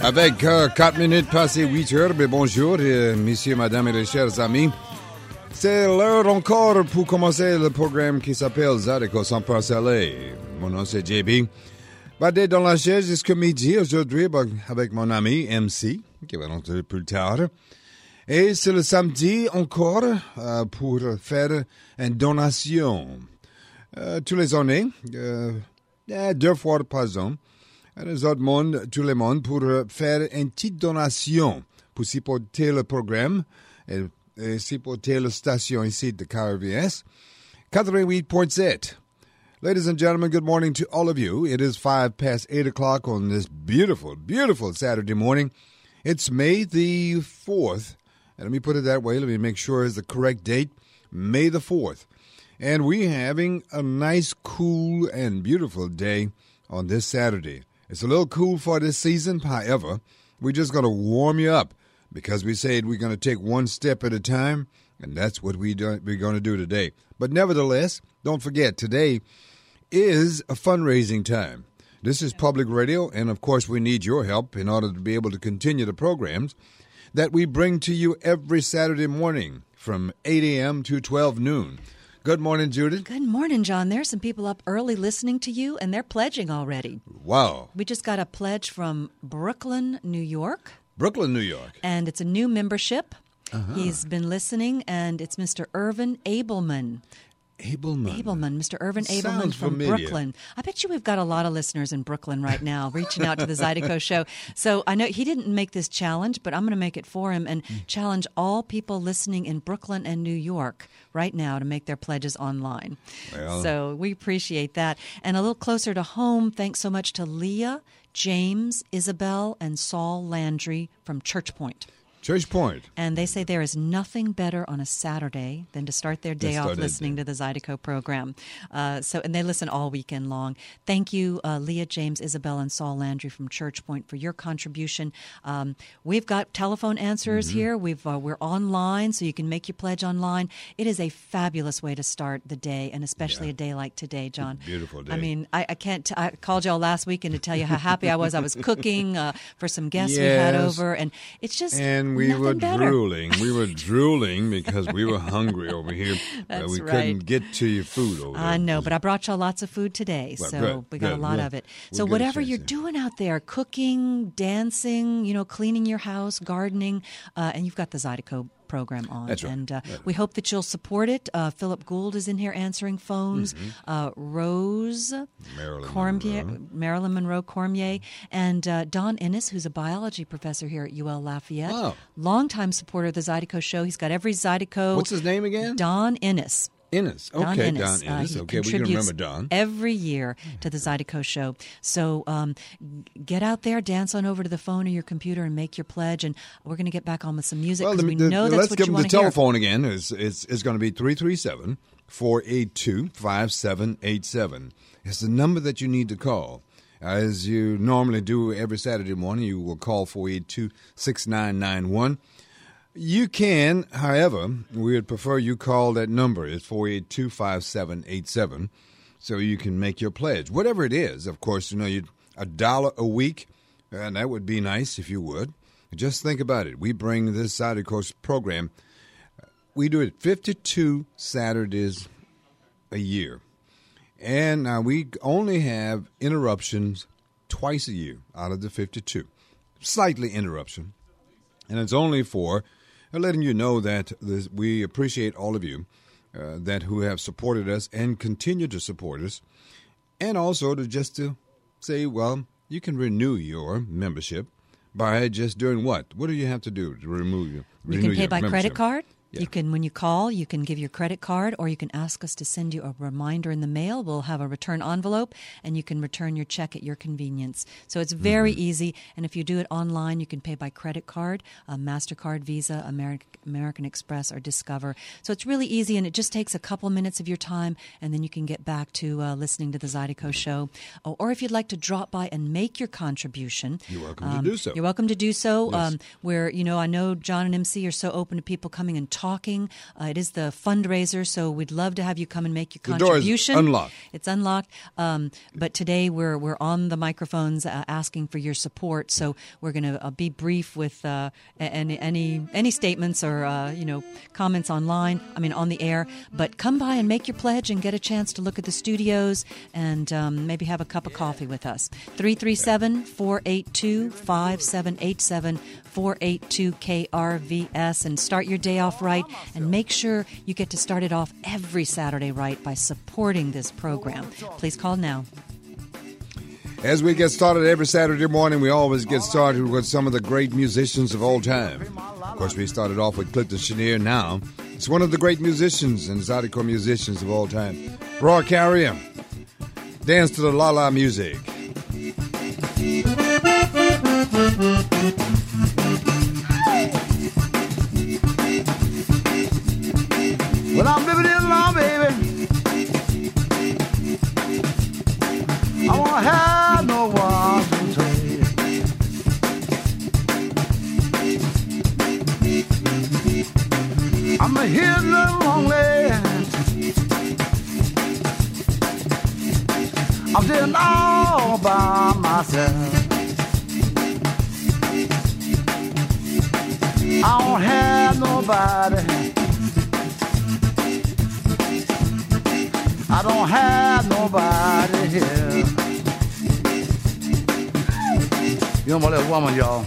Avec 4 minutes passées 8 heures, mais bonjour, messieurs, madame et les chers amis. C'est l'heure encore pour commencer le programme qui s'appelle Zydeco sans parceller. Mon nom c'est JB. Badé dans la chaise jusqu'à midi aujourd'hui avec mon ami MC, qui va rentrer plus tard. Et c'est le samedi encore pour faire une donation. Tous les années, 2 fois par an. Les autres mondes, tout le monde, pour faire une petite donation pour supporter le programme et supporter la station ici de KRVS 88.7. Ladies and gentlemen, good morning to all of you. It is 5 past 8 o'clock on this beautiful, beautiful Saturday morning. It's May the 4th. And let me put it that way. Let me make sure it's the correct date. May the 4th. And we're having a nice, cool, and beautiful day on this Saturday. It's a little cool for this season. However, we're just going to warm you up because we said we're going to take one step at a time, and that's what we're going to do today. But nevertheless, don't forget, today is a fundraising time. This is public radio, and of course we need your help in order to be able to continue the programs that we bring to you every Saturday morning from 8 a.m. to 12 noon. Good morning, Judith. Good morning, John. There's some people up early listening to you, and they're pledging already. Wow. We just got a pledge from Brooklyn, New York. Brooklyn, New York. And it's a new membership. He's been listening, and it's Mr. Irvin Abelman. Mr. Irvin Abelman Sounds from familiar. Brooklyn. I bet you we've got a lot of listeners in Brooklyn right now reaching out to the Zydeco Show. So I know he didn't make this challenge, but I'm going to make it for him and challenge all people listening in Brooklyn and New York right now to make their pledges online. Well, so we appreciate that. And a little closer to home, thanks so much to Leah, James, Isabel, and Saul Landry from Church Point. Church Point. And they say there is nothing better on a Saturday than to start their day off listening to the Zydeco program. And they listen all weekend long. Thank you, Leah, James, Isabel, and Saul Landry from Church Point for your contribution. We've got telephone answers here. We're online, so you can make your pledge online. It is a fabulous way to start the day, and especially a day like today, John. Beautiful day. I mean, I can't. I called y'all last weekend to tell you how happy I was. I was cooking for some guests we had over, and it's just. And we were drooling. We were drooling because we were hungry over here. That's we right. couldn't get to your food over there. I know, but I brought y'all lots of food today, so we got a lot of it. So whatever you're doing out there, cooking, dancing, cleaning your house, gardening, and you've got the Zydeco program on. That's right. And we hope that you'll support it. Philip Gould is in here answering phones. Rose Marilyn Monroe Cormier, and Don Innes, who's a biology professor here at UL Lafayette. Wow. Longtime supporter of the Zydeco Show. He's got every Zydeco. What's his name again? Don Innes. Innes. Don Okay, Innes. Don Innes. He Okay, we can remember Don. Every year to the Zydeco Show. So get out there, dance on over to the phone or your computer and make your pledge. And we're going to get back on with some music because we know that's what you want to hear. Let's give them the telephone again. It's going to be 337-482-5787. It's the number that you need to call. As you normally do every Saturday morning, you will call 482-6991. You can, however, we would prefer you call that number. It's 482-5787, so you can make your pledge. Whatever it is, of course, $1 a week, and that would be nice if you would. Just think about it. We bring this Zydeco program. We do it 52 Saturdays a year, and we only have interruptions twice a year out of the 52. Slightly interruption, and it's only for letting you know that we appreciate all of you who have supported us and continue to support us, and also to say, well, you can renew your membership by just doing what? What do you have to do to renew your membership? You can pay by credit card. Yeah. You can, when you call, you can give your credit card, or you can ask us to send you a reminder in the mail. We'll have a return envelope, and you can return your check at your convenience. So it's very easy, and if you do it online, you can pay by credit card, MasterCard, Visa, American Express, or Discover. So it's really easy, and it just takes a couple minutes of your time, and then you can get back to listening to the Zydeco Show. Or if you'd like to drop by and make your contribution, you're welcome to do so. You're welcome to do so. Yes. I know John and MC are so open to people coming and talking. It is the fundraiser, so we'd love to have you come and make your The door is contribution. unlocked. It's unlocked. But today we're on the microphones asking for your support. So we're going to be brief with any statements or comments online. I mean, on the air. But come by and make your pledge and get a chance to look at the studios and maybe have a cup of coffee with us. 337-482-5787, 482-KRVS, and start your day off right. And make sure you get to start it off every Saturday right by supporting this program. Please call now. As we get started every Saturday morning, we always get started with some of the great musicians of all time. Of course, we started off with Clinton Chenier. Now, it's one of the great musicians and Zydeco musicians of all time, Roy Carrier. Dance to the la-la music. Well, I'm living it along, baby. I won't have no one to trade. I'm here lonely. I'm sitting all by myself. I don't have nobody. I don't have nobody here. You know my little woman, y'all.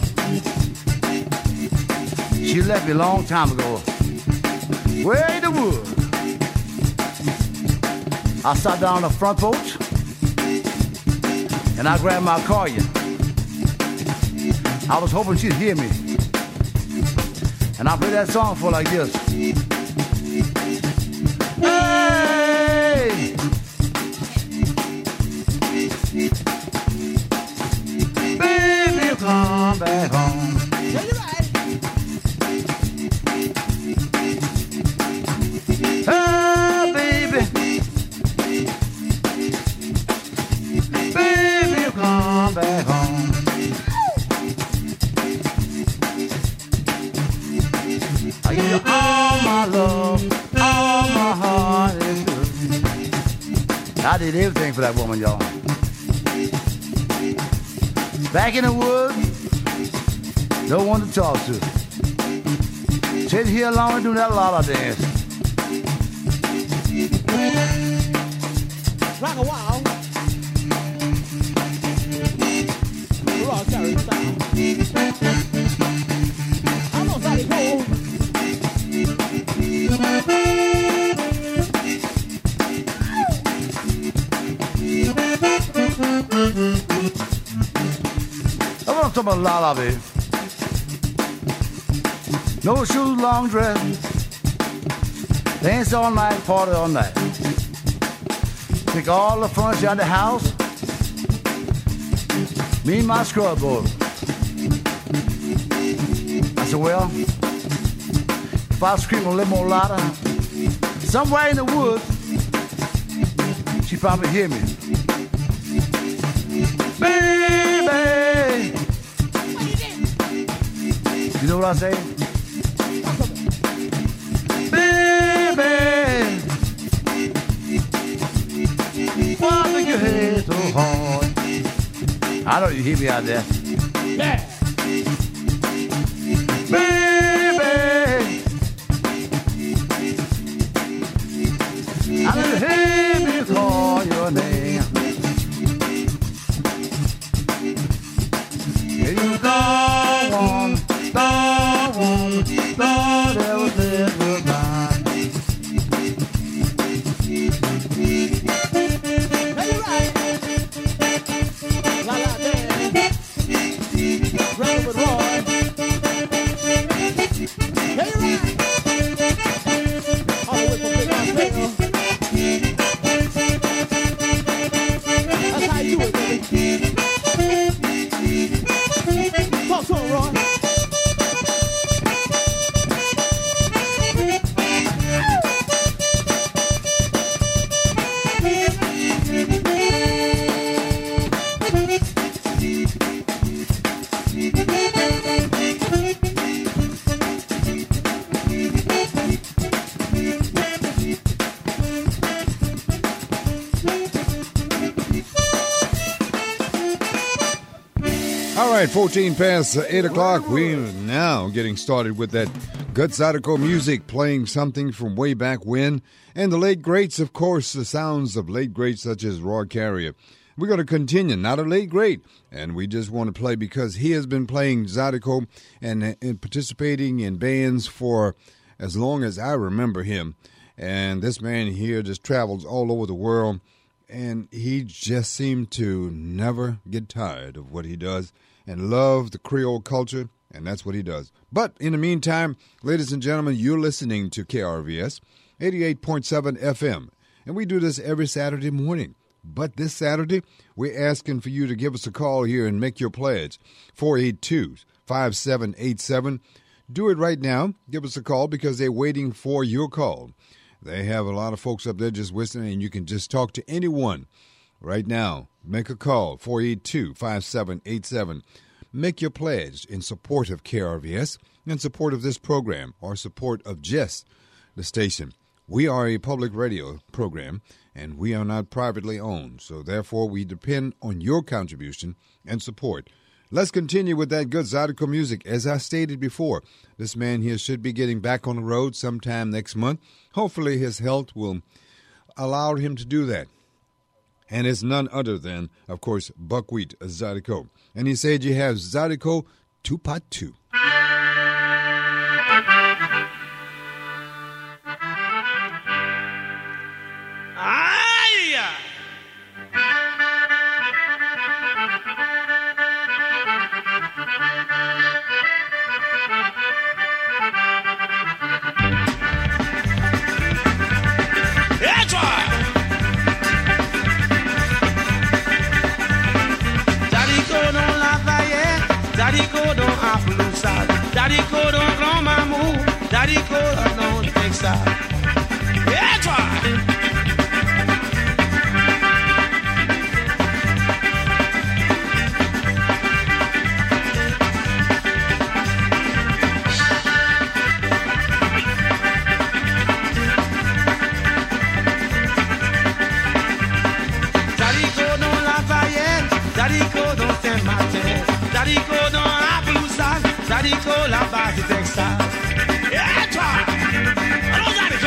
She left me a long time ago. Way in the woods. I sat down on the front porch and I grabbed my accordion. I was hoping she'd hear me. And I played that song for like this. Hey! Baby, come back home. Yeah, you're right. Hey, baby. Baby, come back home. I give you all my love, all my heart is good. I did everything for that woman, y'all. Back in the woods, no one to talk to. Sitting here alone doing that la-la dance. Rock a while. Rock carry style. I'm on Zydeco. I want to talk about la-la, baby. No shoes, long dress. Dance all night, party all night. Take all the furniture out of the house. Me and my scrub boy. I said, well, if I scream a little more louder, somewhere in the woods, she probably hear me. Baby! You know what I say? Baby! Why make your head so hard? I know you hear me out there. Yeah. Baby! I know you hear me call your name. You don't want, don't ever say goodbye. Hey, you're right. La la dance. right, 14 past 8 o'clock. We're now getting started with that good Zydeco music, playing something from way back when. And the late greats, of course, the sounds of late greats such as Roy Carrier. We're going to continue, not a late great, and we just want to play because he has been playing Zydeco and participating in bands for as long as I remember him. And this man here just travels all over the world, and he just seemed to never get tired of what he does and love the Creole culture, and that's what he does. But in the meantime, ladies and gentlemen, you're listening to KRVS 88.7 FM, and we do this every Saturday morning. But this Saturday, we're asking for you to give us a call here and make your pledge, 482-5787. Do it right now. Give us a call because they're waiting for your call. They have a lot of folks up there just listening, and you can just talk to anyone right now. Make a call, 482-5787. Make your pledge in support of KRVS, in support of this program, or support of just the station. We are a public radio program, and we are not privately owned, so therefore we depend on your contribution and support. Let's continue with that good Zydeco music. As I stated before, this man here should be getting back on the road sometime next month. Hopefully his health will allow him to do that. And it's none other than, of course, Buckwheat Zydeco. And he said you have Zydeco 2-Pot 2. Zydeco dans Appaloosa, Zydeco dans Grand Mamou, Zydeco dans Texas. Yeah, toi! Zydeco dans Lafayette, Zydeco dans Saint-Martin, Zydeco dans Appaloosa, Zydeco là-bas du Texas. Yeah, toi! Allons, Zydeco!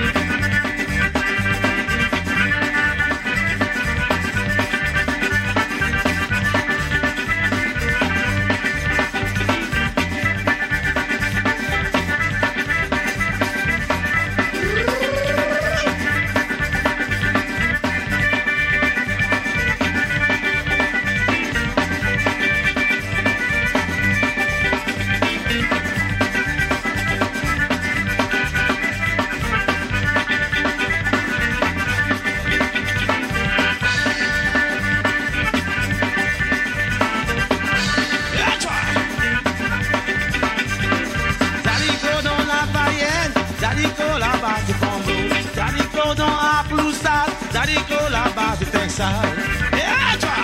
Zydeco là-bas du Congo, Zydeco dans Appaloosa, Zydeco là-bas du Texas. Yeah, toi!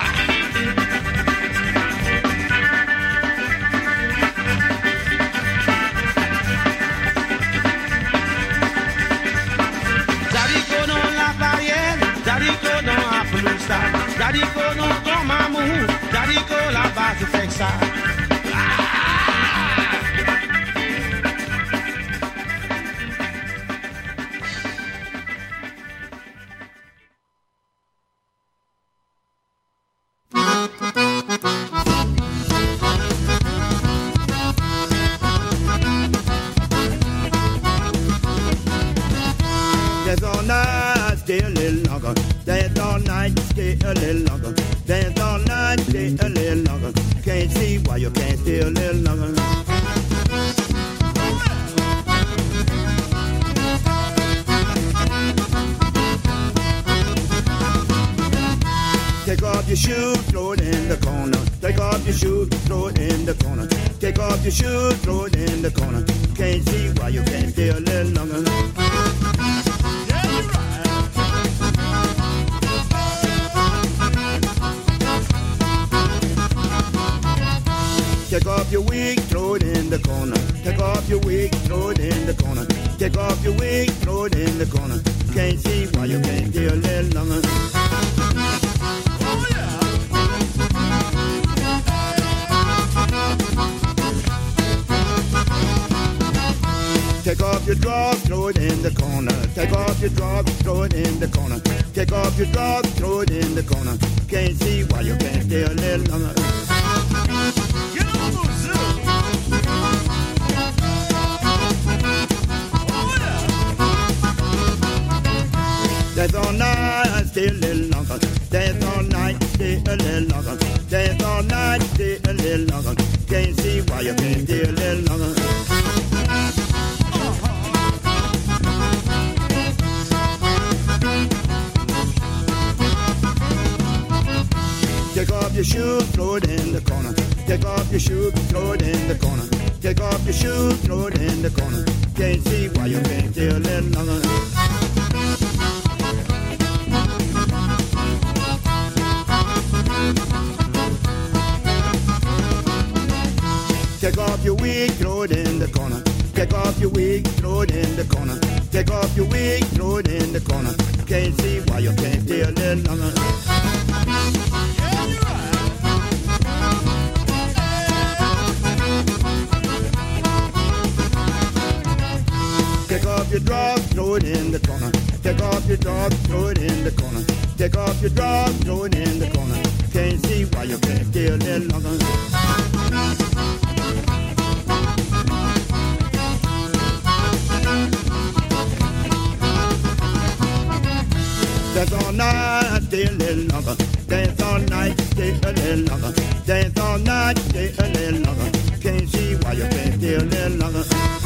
Zydeco dans Lafayette, Zydeco dans Appaloosa, Zydeco dans Grand Mamou, Zydeco là-bas du Texas. Dance all night, stay a little longer. Dance all night, stay a little longer. Dance all night, stay a little longer. Can't see why you can't stay a little longer. Take off your shoes, throw it in the corner. Take off your shoes, throw it in the corner. Take off your shoes, throw it in the corner. Can't see why you can't stay a little longer. Take off your wig, throw it in the corner. Take off your wig, throw it in the corner. Take off your wig, throw it in the corner. Can't see why you can't stay a little longer. Oh yeah. throw it in the corner. Take off your drawers, throw it in the corner. Take off your drawers, throw it in the corner. Can't see why you can't stay a little longer. Get on those zoom. Dance all night, stay a little longer. Dance all night, stay a little longer. Dance all night, stay a little longer. Can't see why you can't stay a little longer. Take off your shoes, throw it in the corner. Take off your shoes, throw it in the corner. Take off your shoes, throw it in the corner. Can't see why you can't stay a little longer. Take off your wig, throw it in the corner. Take off your wig, throw it in the corner. Take off your wig, throw it in the corner. Can't see why you can't stay a little longer. Take off your drawers, throw it in the corner. Take off your drawers, throw it in the corner. Take off your drawers, throw it in the corner. Can't see why you can't stay a little longer. Dance all night, stay a little longer. Dance all night, stay a little longer. Dance all night, stay a little longer. Can't see why you can't stay a little longer.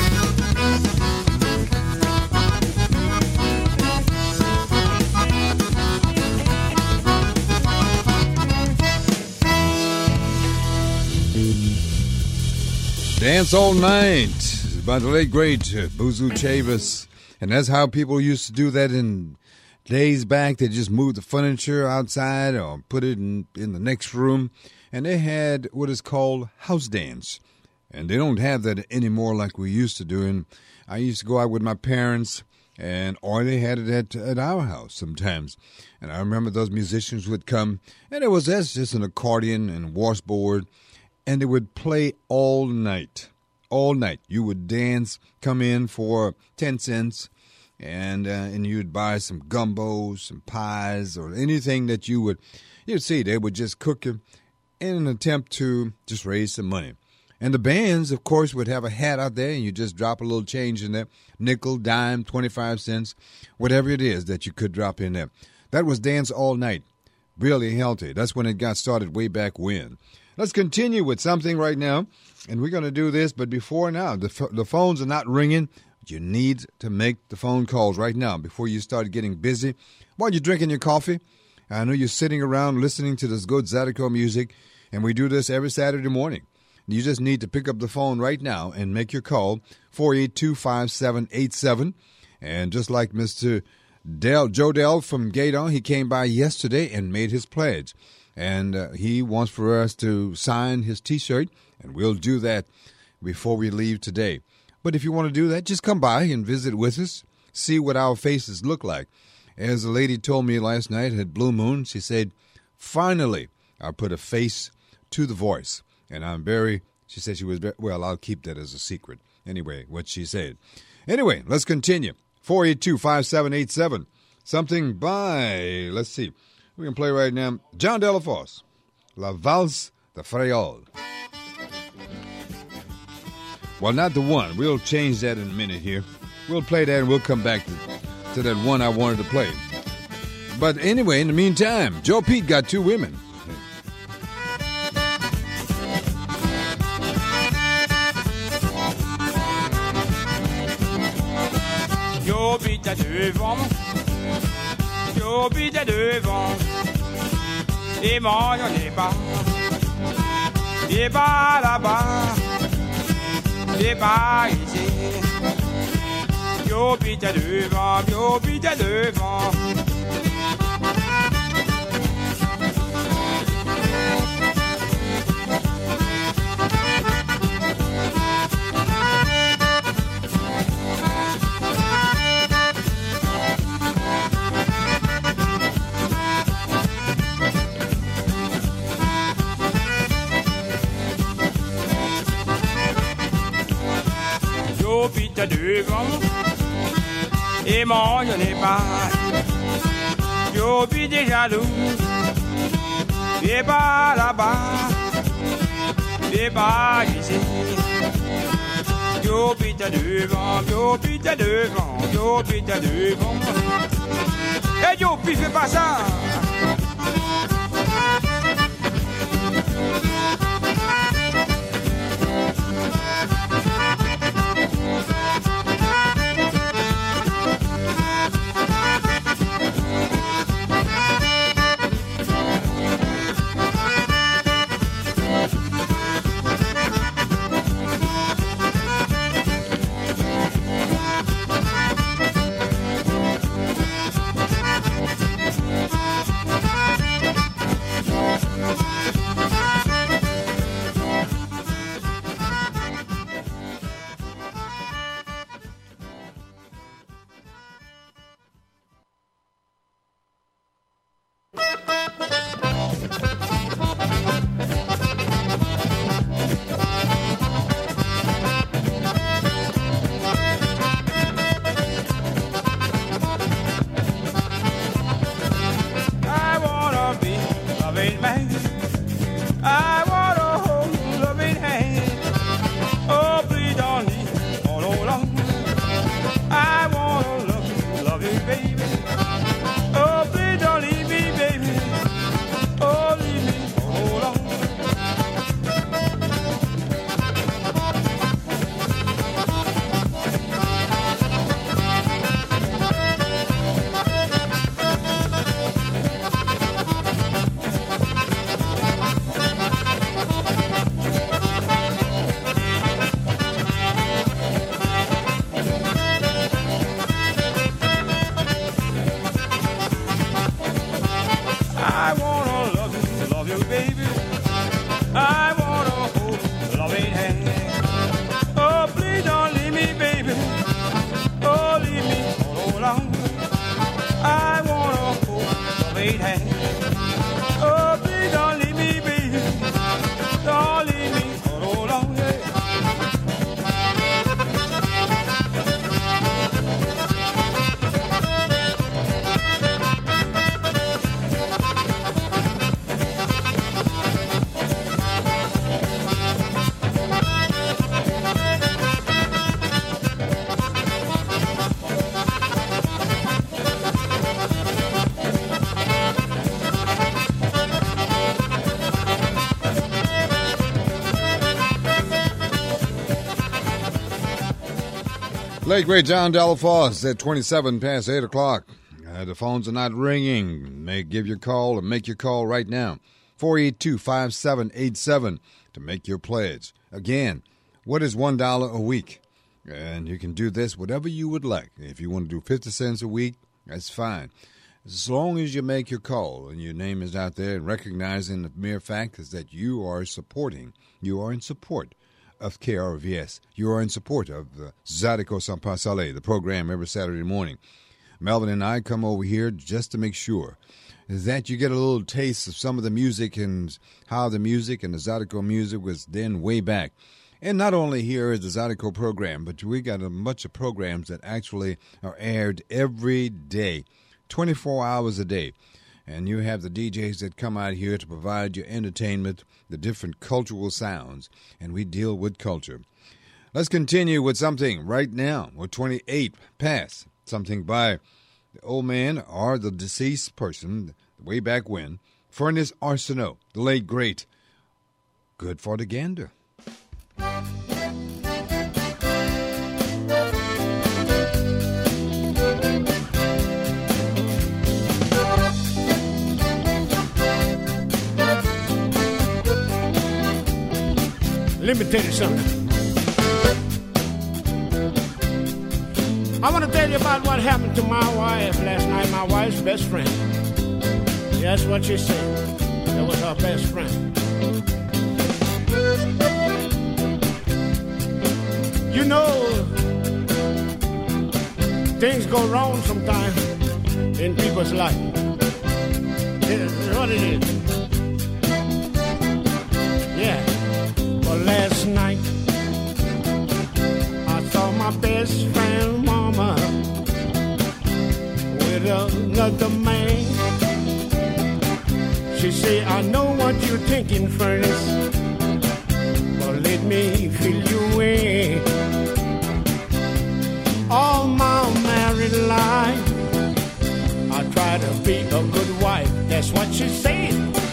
Dance All Night by the late great Boozoo Chavis. And that's how people used to do that in days back. They just moved the furniture outside or put it in the next room. And they had what is called house dance. And they don't have that anymore like we used to do. And I used to go out with my parents, or they had it at our house sometimes. And I remember those musicians would come, and that's just an accordion and washboard. And they would play all night. All night. You would dance, come in for 10 cents, and you'd buy some gumbos, some pies, or anything that you'd see. They would just cook it in an attempt to just raise some money. And the bands, of course, would have a hat out there, and you just drop a little change in there. Nickel, dime, 25 cents, whatever it is that you could drop in there. That was Dance All Night. Really healthy. That's when it got started way back when. Let's continue with something right now, and we're going to do this, but before now, the phones are not ringing. You need to make the phone calls right now before you start getting busy. While you're drinking your coffee, I know you're sitting around listening to this good Zydeco music, and we do this every Saturday morning. You just need to pick up the phone right now and make your call, 482-5787. And just like Mr. Joe Dell from Gaydon, he came by yesterday and made his pledge. And he wants for us to sign his T-shirt, and we'll do that before we leave today. But if you want to do that, just come by and visit with us, see what our faces look like. As a lady told me last night at Blue Moon, she said, finally, I put a face to the voice. And she said she was very, well, I'll keep that as a secret. Anyway, what she said. Anyway, let's continue. 482-5787. Something by, let's see. We can play right now. John Delaforce, La Valse de Frayol. Well, not the one. We'll change that in a minute here. We'll play that and we'll come back to that one I wanted to play. But anyway, in the meantime, Joe Pete got two women. Joe Pete a devant. Joe Pete a devant. Et moi j'en ai pas. Et pas là-bas. Et pas ici. Joe Pete a devant. Joe Pete a devant. Joe Pete a devant. et moi je n'ai pas. Je suis déjà jaloux. Viens pas là-bas, viens pas ici. Je suis devant, je suis devant, je suis devant. Et je puis fais pas ça. Late great John Delafosse at 27 past 8 o'clock. The phones are not ringing. Give your call and make your call right now. 482-5787 to make your pledge. Again, what is $1 a week? And you can do this whatever you would like. If you want to do 50 cents a week, that's fine. As long as you make your call and your name is out there and recognizing the mere fact is that you are in support of KRVS. You are in support of Zydeco San Pasale, the program every Saturday morning. Melvin and I come over here just to make sure that you get a little taste of some of the music and how the music and the Zydeco music was then way back. And not only here is the Zydeco program, but we got a bunch of programs that actually are aired every day, 24 hours a day. And you have the DJs that come out here to provide you entertainment, the different cultural sounds, and we deal with culture. Let's continue with something right now. We're 28 past. Something by the old man or the deceased person, way back when, Furnace Arsenault, the late great. Good for the gander. Let me tell you something. I want to tell you about what happened to my wife last night, my wife's best friend. That's what she said. That was her best friend. You know, things go wrong sometimes in people's life. It's what it is. Yeah. Well, last night I saw my best friend mama another man. She say, I know what you're thinking, Furnace, but let me fill you in. All my married life, I try to be a good wife. That's what she said.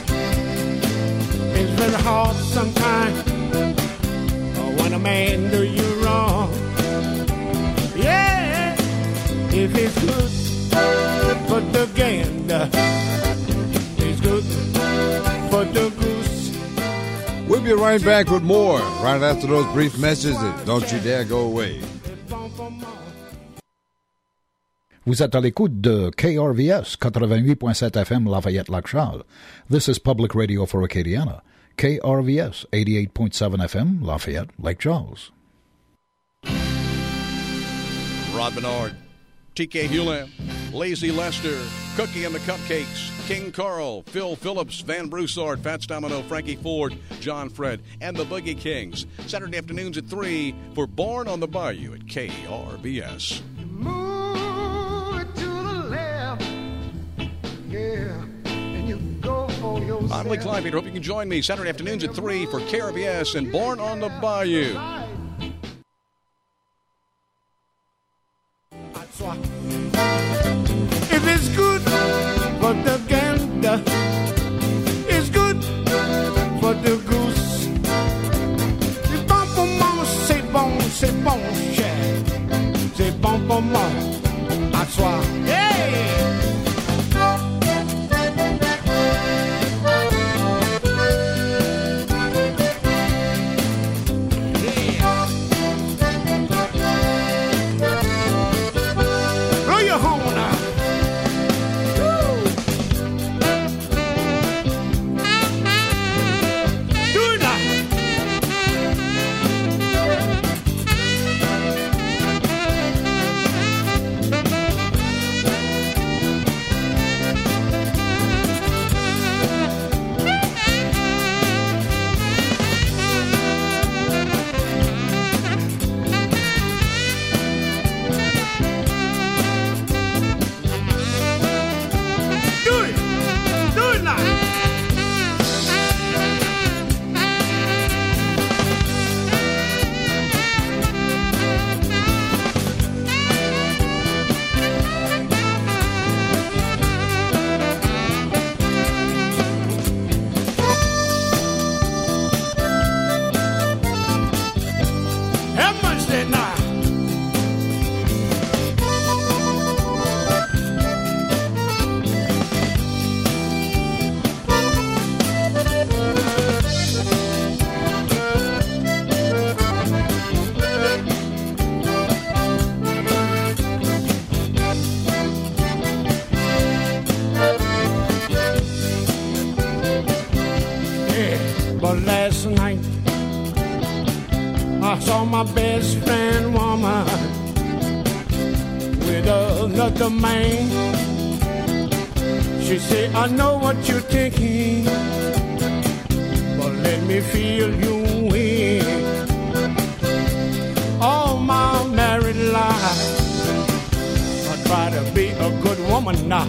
It's very hard sometimes when a man do you wrong. Yeah, if it's good for the gander, it's good for the goose. We'll be right back with more right after those brief messages. Don't you dare go away. Vous êtes à l'écoute de KRVS 88.7 FM Lafayette-Lac-Charles. This is Public Radio for Acadiana. KRVS 88.7 FM Lafayette, Lake Charles. Rod Bernard, TK Hewland, Lazy Lester, Cookie and the Cupcakes, King Carl, Phil Phillips, Van Broussard, Fats Domino, Frankie Ford, John Fred, and the Boogie Kings. Saturday afternoons at 3 for Born on the Bayou at KRVS. I'm Lee Kleinpeter. Hope you can join me Saturday afternoons at 3 for KRVS and Born on the Bayou. If it's good for the gander, it's good for the goose. C'est bon pour moi, c'est bon, cher. C'est bon pour moi, à soi. Hey! My best friend woman with another man. She said, I know what you're thinking, but let me feel you in. All my married life, I try to be a good woman now.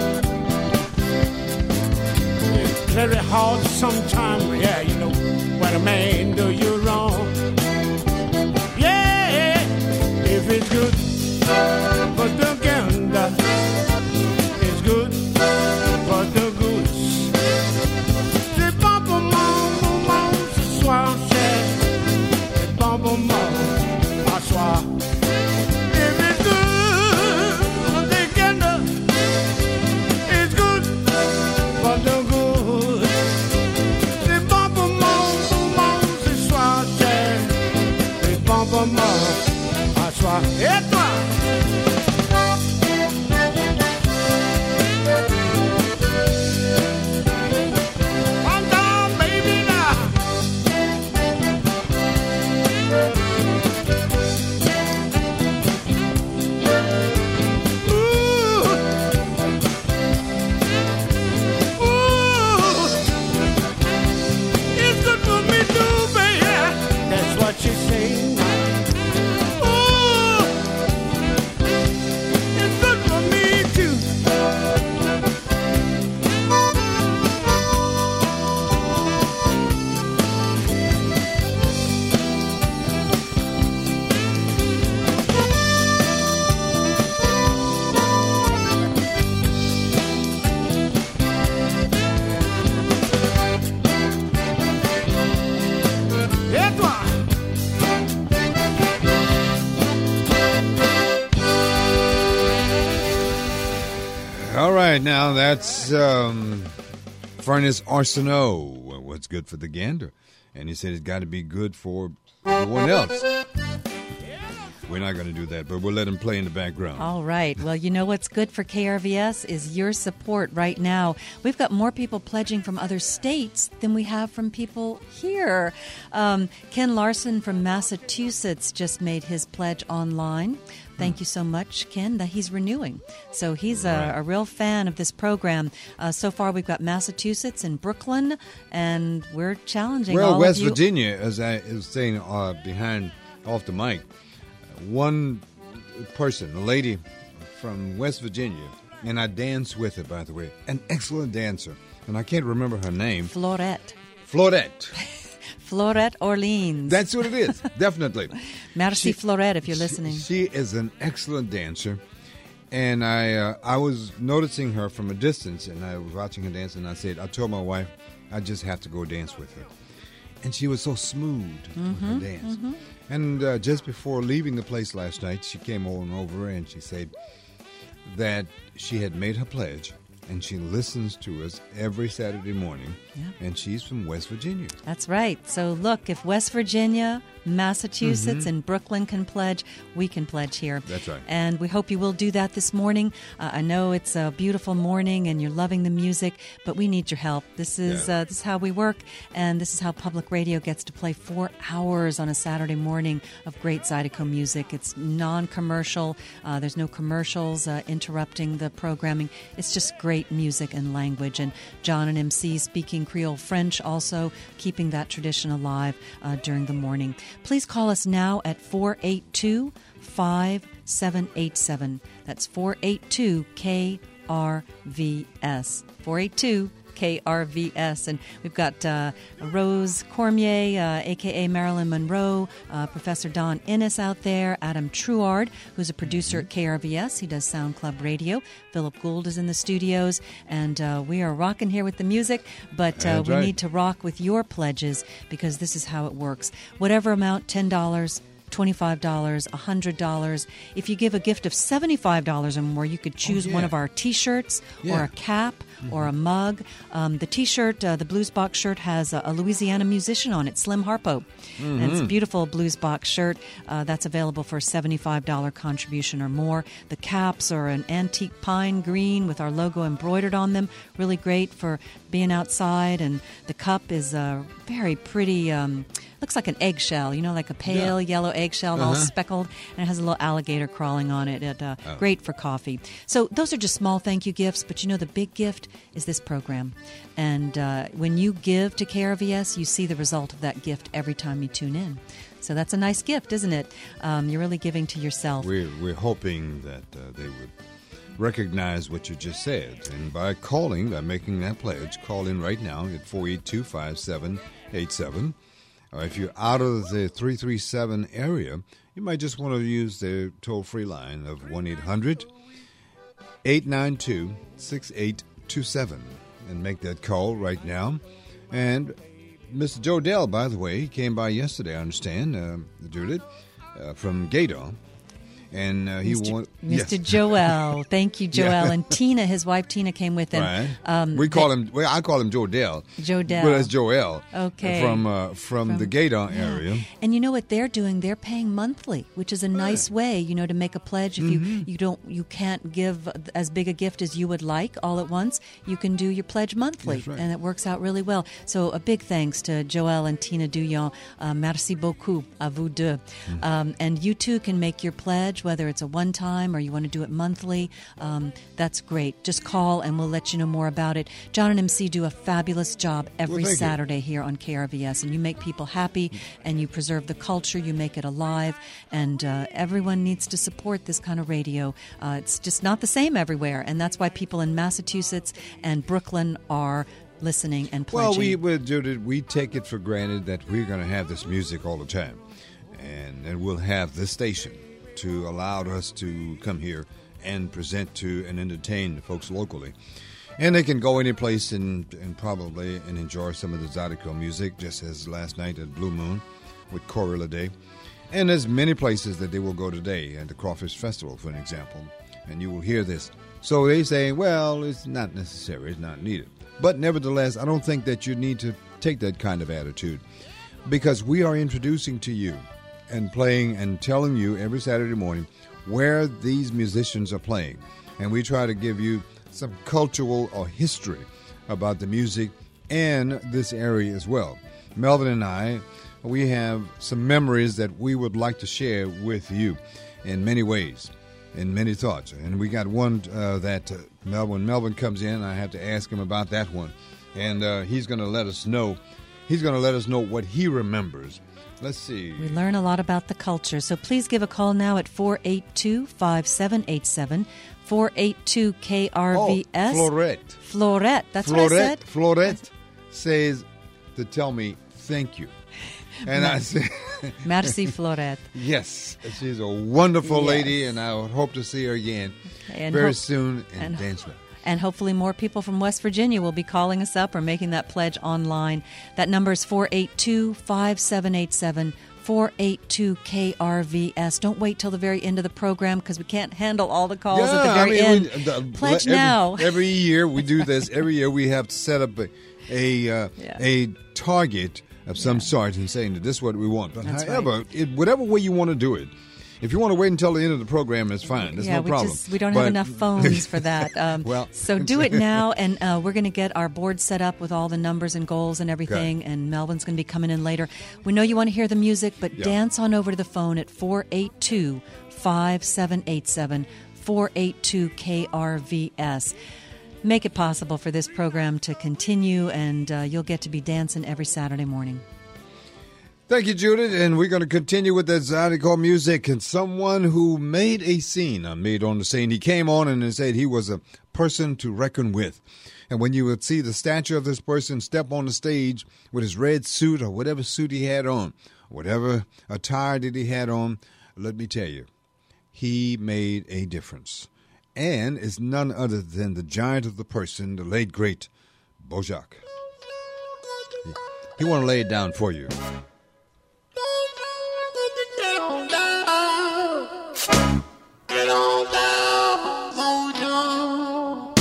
It's very hard sometimes, yeah, you know, when a man do you wrong. If it's good for the gander, it's good for the goose. C'est bon pour moi, ce soir, cher. C'est bon pour moi, à soir. If it's good for the gander, it's good for the goose. C'est bon pour moi, ce soir, cher. C'est bon pour moi. Et toi? Come down, baby, now. Ooh. Ooh. It's good for me too, baby. That's what you say. now, that's Furnace Arsenault. What's good for the gander? And he said it's got to be good for everyone else. We're not going to do that, but we'll let him play in the background. All right. Well, you know what's good for KRVS is your support right now. We've got more people pledging from other states than we have from people here. Ken Larson from Massachusetts just made his pledge online. Thank you so much, Ken, that he's renewing. So he's a real fan of this program. So far, we've got Massachusetts and Brooklyn, and we're challenging all West of you. Virginia, as I was saying behind off the mic, one person, a lady from West Virginia, and I danced with her, by the way, an excellent dancer, and I can't remember her name. Florette. Florette Orleans. That's what it is, definitely. Merci Florette, if you're listening. She is an excellent dancer, and I was noticing her from a distance, and I was watching her dance, and I told my wife, I just have to go dance with her. And she was so smooth with her dance. Mm-hmm. And just before leaving the place last night, she came on over and she said that she had made her pledge, and she listens to us every Saturday morning, and she's from West Virginia. That's right. So look, if West Virginia, Massachusetts, and Brooklyn can pledge, we can pledge here. That's right. And we hope you will do that this morning. I know it's a beautiful morning and you're loving the music, but we need your help. This is how we work, and this is how public radio gets to play 4 hours on a Saturday morning of great Zydeco music. It's non-commercial. There's no commercials interrupting the programming. It's just great music and language. And John and MC speaking Creole French, also keeping that tradition alive during the morning. Please call us now at 482-5787. That's 482-KRVS. 482-KRVS. And we've got Rose Cormier, a.k.a. Marilyn Monroe, Professor Don Innes out there, Adam Truard, who's a producer at KRVS. He does Sound Club Radio. Philip Gould is in the studios, and we are rocking here with the music, but we need to rock with your pledges, because this is how it works. Whatever amount, $10, $25, $100. If you give a gift of $75 or more, you could choose one of our T-shirts or a cap or a mug. The T-shirt, the Blues Box shirt, has a Louisiana musician on it, Slim Harpo. And it's a beautiful Blues Box shirt. That's available for a $75 contribution or more. The caps are an antique pine green with our logo embroidered on them. Really great for being outside. And the cup is very pretty. Looks like an eggshell, like a pale yellow eggshell, all speckled, and it has a little alligator crawling on it. Great for coffee. So those are just small thank you gifts, but the big gift is this program. And when you give to KRVS, you see the result of that gift every time you tune in. So that's a nice gift, isn't it? You're really giving to yourself. We're hoping that they would recognize what you just said. And by making that pledge, call in right now at 482-5787. If you're out of the 337 area, you might just want to use the toll-free line of 1-800-892-6827 and make that call right now. And Mr. Joe Dell, by the way, he came by yesterday, I understand, Judith, from Gaydon. And Mr. Joel. Thank you, Joel. And Tina, his wife Tina, came with him. Right. I call him Joe Dell. Joe Dell. But that's Joel. Okay. From the Gaydon area. And you know what they're doing? They're paying monthly, which is a nice way, to make a pledge. If you can't give as big a gift as you would like all at once, you can do your pledge monthly. That's right. And it works out really well. So a big thanks to Joel and Tina Duyon. Merci beaucoup à vous deux. And you too can make your pledge, whether it's a one-time or you want to do it monthly. That's great. Just call and we'll let you know more about it. John and MC do a fabulous job every Saturday here on KRVS, and you make people happy and you preserve the culture, you make it alive, and everyone needs to support this kind of radio. It's just not the same everywhere, and that's why people in Massachusetts and Brooklyn are listening and pledging. Well, we take it for granted that we're going to have this music all the time, and we'll have this station to allow us to come here and present to and entertain the folks locally. And they can go any place and probably enjoy some of the Zydeco music, just as last night at Blue Moon with Corey Day. And there's many places that they will go today at the Crawfish Festival, for an example. and you will hear this. So they say, well, it's not necessary, it's not needed. But nevertheless, I don't think that you need to take that kind of attitude, because we are introducing to you and playing and telling you every Saturday morning where these musicians are playing. And we try to give you some cultural or history about the music and this area as well. Melvin and I, we have some memories that we would like to share with you in many ways, in many thoughts. And we got one that when Melvin comes in, I have to ask him about that one. And he's going to let us know. He's going to let us know what he remembers. Let's see. We learn a lot about the culture. So please give a call now at 482-5787, 482-KRVS. Oh, Florette. Florette. That's what I said. Florette says to tell me thank you. And I said, Merci, Florette. Yes, she's a wonderful Yes. lady, and I would hope to see her again And very hope- soon in and- Dansville. And hopefully more people from West Virginia will be calling us up or making that pledge online. That number is 482-5787, 482-KRVS. Don't wait till the very end of the program, because we can't handle all the calls at the very end. Pledge now. Every year we do this. Every year we have to set up a target of some sort and saying that this is what we want. But That's however, whatever way you want to do it, if you want to wait until the end of the program, it's fine. There's no problem. We don't have enough phones for that. Well, so do it now, and we're going to get our board set up with all the numbers and goals and everything, Okay. and Melvin's going to be coming in later. We know you want to hear the music, but dance on over to the phone at 482-5787, 482-KRVS. Make it possible for this program to continue, and you'll get to be dancing every Saturday morning. Thank you, Judith, and we're going to continue with that Zydeco music. And someone who made a scene, made on the scene, he came on and said he was a person to reckon with. And when you would see the stature of this person step on the stage with his red suit or whatever suit he had on, whatever attire that he had on, let me tell you, he made a difference. And is none other than the giant of the person, the late, great Bojack. He want to lay it down for you. Get on down, Mojo.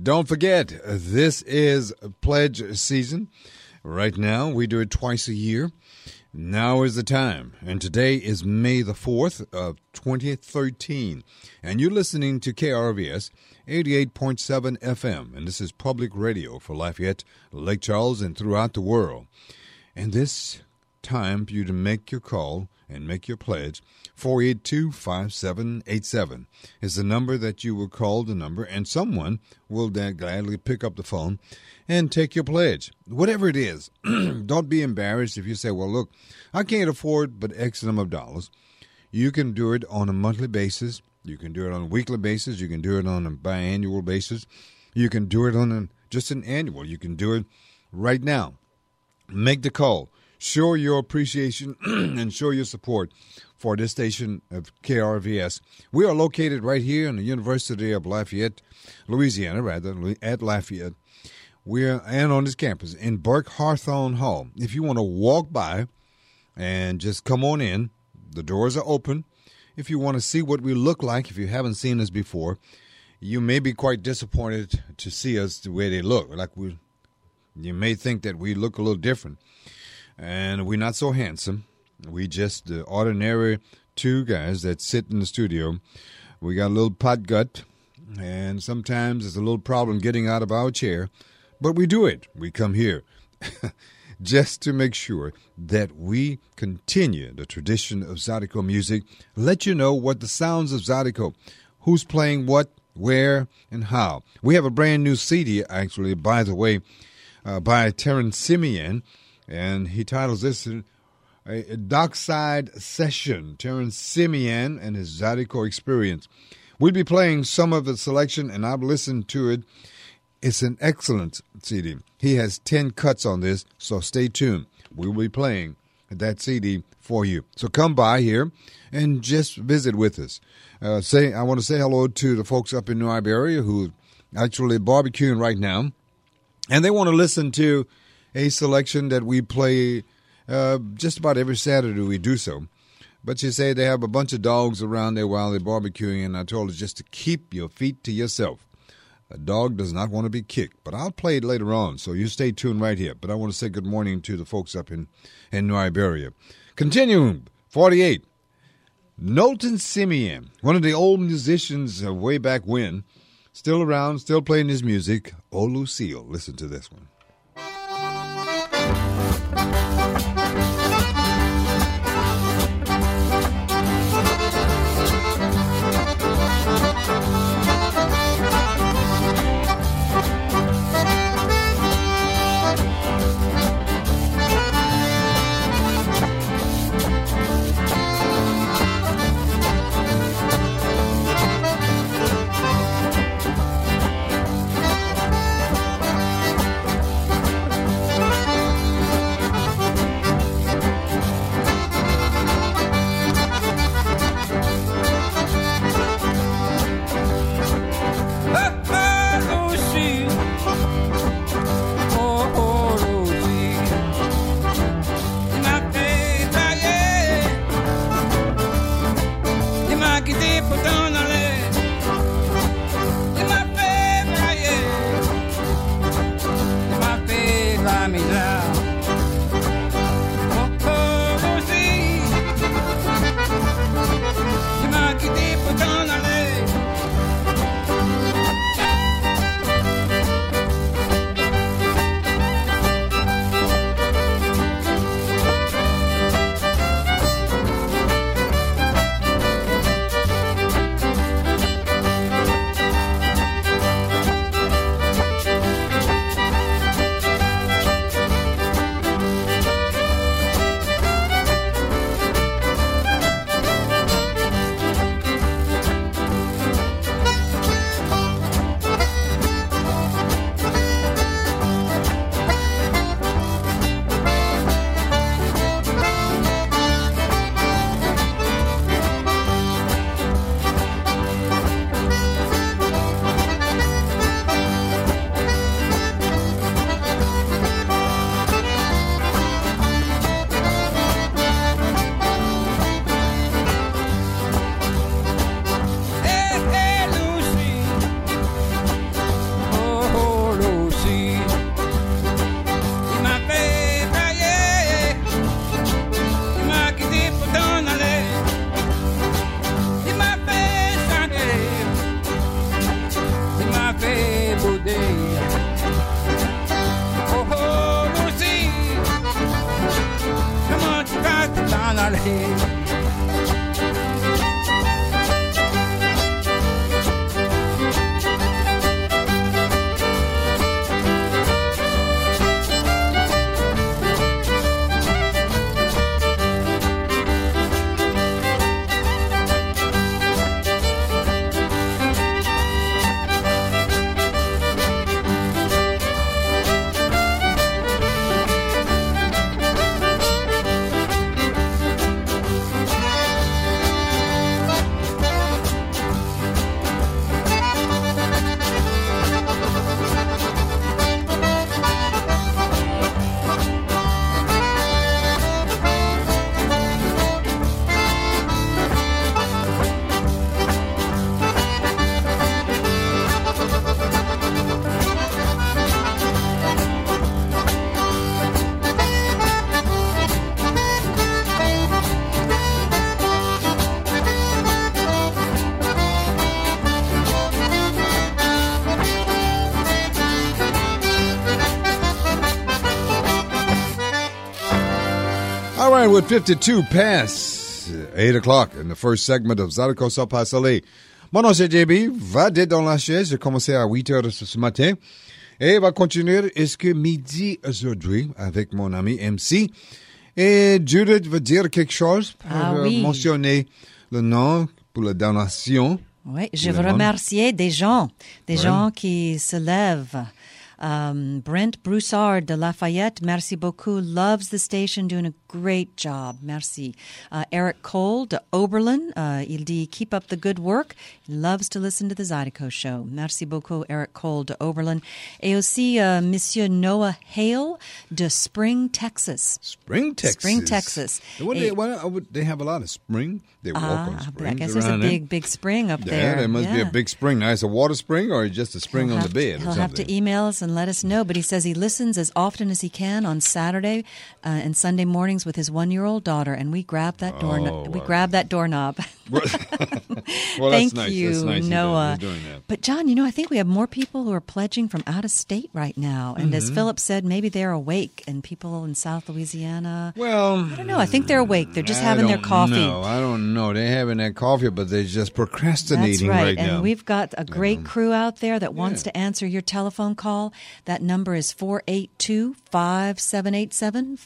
Don't forget, this is pledge season. Right now, we do it twice a year. Now is the time. And today is May the 4th of 2013. And you're listening to KRVS 88.7 FM. And this is public radio for Lafayette, Lake Charles, and throughout the world. And this time for you to make your call and make your pledge, 482-5787 is the number that you will call the number, and someone will gladly pick up the phone and take your pledge. Whatever it is, don't be embarrassed if you say, well, look, I can't afford but X number of dollars. You can do it on a monthly basis. You can do it on a weekly basis. You can do it on a biannual basis. You can do it on just an annual. You can do it right now. Make the call. Show your appreciation and show your support for this station of KRVS. We are located right here in the University of Lafayette, Louisiana, at Lafayette. And on this campus in Burke Hawthorne Hall. If you want to walk by and just come on in, the doors are open. If you want to see what we look like, if you haven't seen us before, you may be quite disappointed to see us the way they look. You may think that we look a little different. And we're not so handsome. We just the ordinary two guys that sit in the studio. We got a little pot gut, and sometimes it's a little problem getting out of our chair. But we do it. We come here just to make sure that we continue the tradition of Zydeco music, let you know what the sounds of Zydeco, who's playing what, where, and how. We have a brand new CD, actually, by the way, by Terrence Simeon. And he titles this a Dockside Session, Terrence Simeon and his Zydeco experience. We'll be playing some of the selection, and I've listened to it. It's an excellent CD. He has 10 cuts on this, so stay tuned. We will be playing that CD for you. So come by here and just visit with us. I want to say hello to the folks up in New Iberia who are actually barbecuing right now, and they want to listen to a selection that we play just about every Saturday we do so. But you say they have a bunch of dogs around there while they're barbecuing, and I told her just to keep your feet to yourself. A dog does not want to be kicked, but I'll play it later on, so you stay tuned right here. But I want to say good morning to the folks up in New Iberia. Continuing, 48, Knowlton Simeon, one of the old musicians way back when, still around, still playing his music. Oh, Lucille, listen to this one. All right, with 52 past 8 o'clock in the first segment of Zydeco Soul pas Soleil. Mon nom c'est JB, va d'être dans la chaise. J'ai commencé à 8 heures ce matin et va continuer jusqu'à midi aujourd'hui avec mon ami MC. Et Judith va dire quelque chose pour oui. mentionner le nom pour la donation. Oui, je veux remercier des gens qui se lèvent. Brent Broussard de Lafayette, merci beaucoup. Loves the station, doing a great job. Merci. Eric Cole de Oberlin, il dit keep up the good work. He loves to listen to the Zydeco show. Merci beaucoup, Eric Cole de Oberlin. Et aussi Monsieur Noah Hale de Spring, Texas. Spring, Texas. Spring, Texas. They have a lot of spring. They walk on springs. I guess there's a big spring up there. Yeah, there must be a big spring. Now, is it a water spring or just a spring on the bed? He'll have to email us and let us know. But he says he listens as often as he can on Saturday and Sunday mornings with his 1-year-old daughter, and we grab that doorknob. We grab that doorknob. Well, Thank that's nice. you, That's nice Noah. He's doing that. But John, I think we have more people who are pledging from out of state right now, and as Philip said, maybe they're awake. And people in South Louisiana, well, I don't know. I think they're awake. They're just having their coffee. No, I don't know. They're having that coffee, but they're just procrastinating That's right. now. And we've got a great crew out there that wants to answer your telephone call. That number is 482-5787,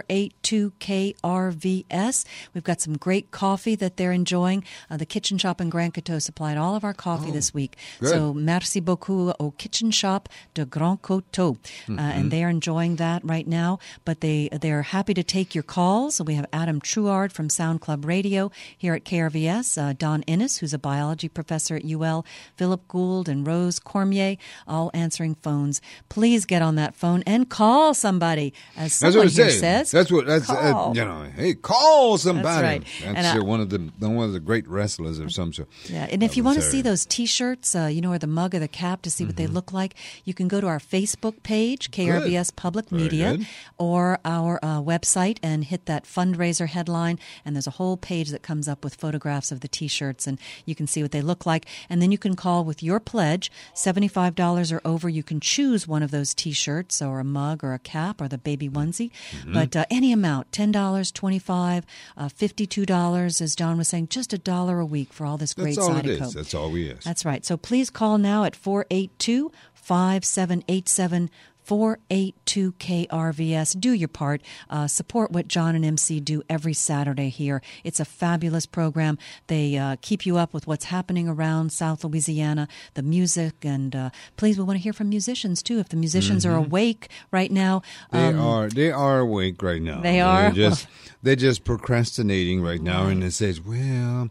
482-KRVS. We've got some great coffee that they're enjoying. The Kitchen Shop in Grand Coteau supplied all of our coffee this week. Good. So merci beaucoup au Kitchen Shop de Grand Coteau. And they are enjoying that right now. But they're happy to take your calls. So we have Adam Truard from Sound Club Radio here at KRVS, Don Innes, who's a biology professor at UL, Philip Gould and Rose Cormier, all answering phones. Please get on that phone and call somebody, as someone here says. That's call. Hey, call somebody. That's right. That's one of the great wrestlers or some sort. Yeah, and if you want to see those T-shirts, or the mug or the cap to see what they look like, you can go to our Facebook page, KRVS Public Media, or our website and hit that fundraiser headline, and there's a whole page that comes up with photographs of the T-shirts, and you can see what they look like. And then you can call with your pledge, $75 or over. You can choose one of those T-shirts or a mug or a cap or the baby onesie, but any amount, $10, $25, $52, as John was saying, just $1 a week for all this great Zydeco. Zydeco. That's all it is. That's all we ask. That's right. So please call now at 482-5787, 482-KRVS. Do your part. Support what John and MC do every Saturday here. It's a fabulous program. They keep you up with what's happening around South Louisiana, the music, and please, we want to hear from musicians, too. If the musicians are awake right now. They are awake right now. They are? They're just procrastinating right now, and it says, well,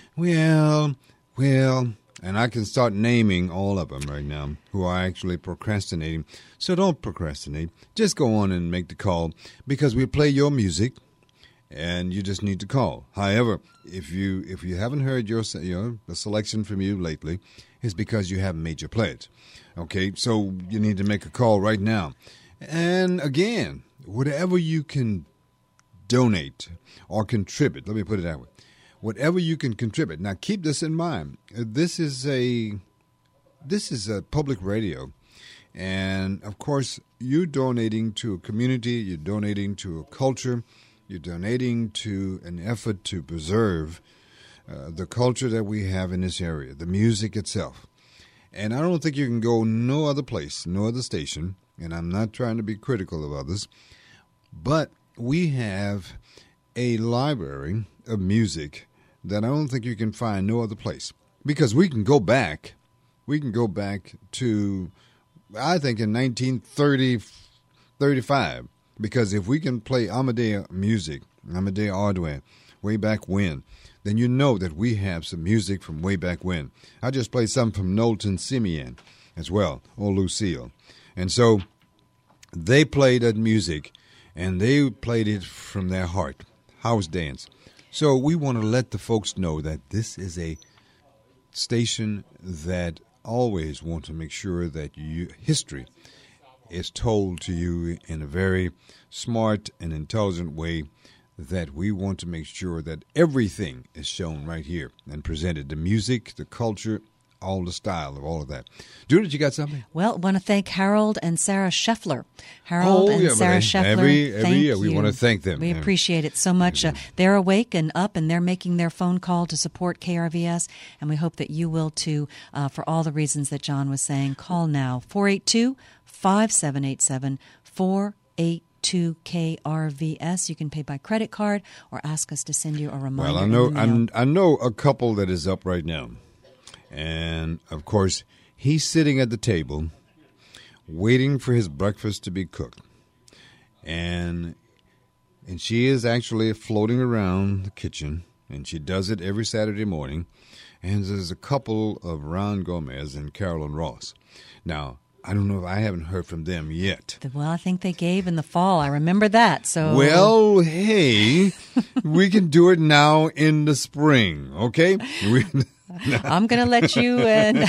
and I can start naming all of them right now who are actually procrastinating. So don't procrastinate. Just go on and make the call because we play your music, and you just need to call. However, if you haven't heard the selection from you lately, it's because you haven't made your pledge. Okay, so you need to make a call right now. And again, whatever you can donate or contribute, let me put it that way. Whatever you can contribute. Now, keep this in mind. This is a public radio, and of course, you're donating to a community. You're donating to a culture. You're donating to an effort to preserve the culture that we have in this area, the music itself. And I don't think you can go no other place, no other station, and I'm not trying to be critical of others, but we have a library of music that I don't think you can find no other place. Because we can go back to, I think, in 1935, because if we can play Amadeo music, Amadeo Ordway, way back when, then you know that we have some music from way back when. I just played some from Knowlton Simeon as well, or Lucille. And so they played that music, and they played it from their heart, house dance. So we want to let the folks know that this is a station that always want to make sure that history is told to you in a very smart and intelligent way, that we want to make sure that everything is shown right here and presented. The music, the culture, all the style of all of that. Judith, you got something? Well, I want to thank Harold and Sarah Scheffler. Harold and Sarah Scheffler, every thank year you. we want to thank them. We appreciate it so much. They're awake and up, and they're making their phone call to support KRVS, and we hope that you will too, for all the reasons that John was saying. Call now, 482-5787, 482-KRVS. You can pay by credit card or ask us to send you a reminder. Well, I know a couple that is up right now. And, of course, he's sitting at the table waiting for his breakfast to be cooked. And she is actually floating around the kitchen, and she does it every Saturday morning. And there's a couple of Ron Gomez and Carolyn Ross. Now, I don't know if I haven't heard from them yet. Well, I think they gave in the fall. I remember that. So, well, hey, we can do it now in the spring, okay? I'm going to let you in.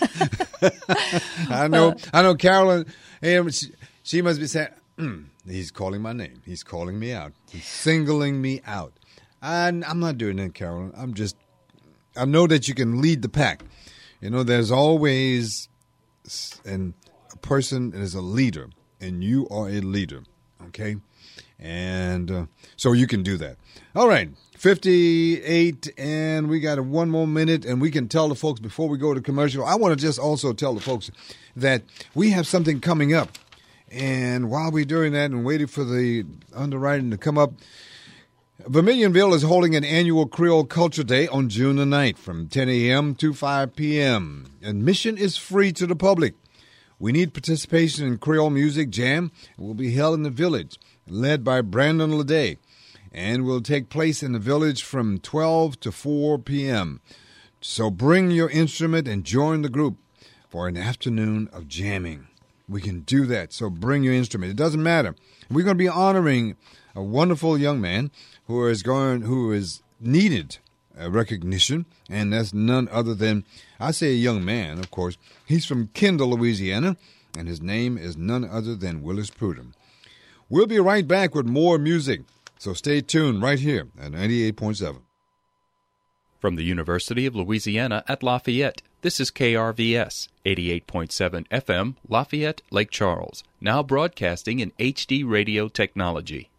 I know, Carolyn. She must be saying, he's calling my name. He's calling me out. He's singling me out. And I'm not doing that, Carolyn. I know that you can lead the pack. You know, there's always a person that is a leader, and you are a leader, okay? And so you can do that. All right. 58, and we got one more minute, and we can tell the folks before we go to commercial. I want to just also tell the folks that we have something coming up. And while we're doing that and waiting for the underwriting to come up, Vermilionville is holding an annual Creole Culture Day on June the 9th from 10 a.m. to 5 p.m. Admission is free to the public. We need participation in Creole Music Jam. It will be held in the village, led by Brandon Leday, and will take place in the village from 12 to 4 p.m. So bring your instrument and join the group for an afternoon of jamming. We can do that, so bring your instrument. It doesn't matter. We're going to be honoring a wonderful young man who is needed recognition, and that's none other than, I say a young man, of course. He's from Kendall, Louisiana, and his name is none other than Willis Prudhomme. We'll be right back with more music, so stay tuned right here at 98.7. From the University of Louisiana at Lafayette, this is KRVS, 88.7 FM, Lafayette, Lake Charles, now broadcasting in HD radio technology.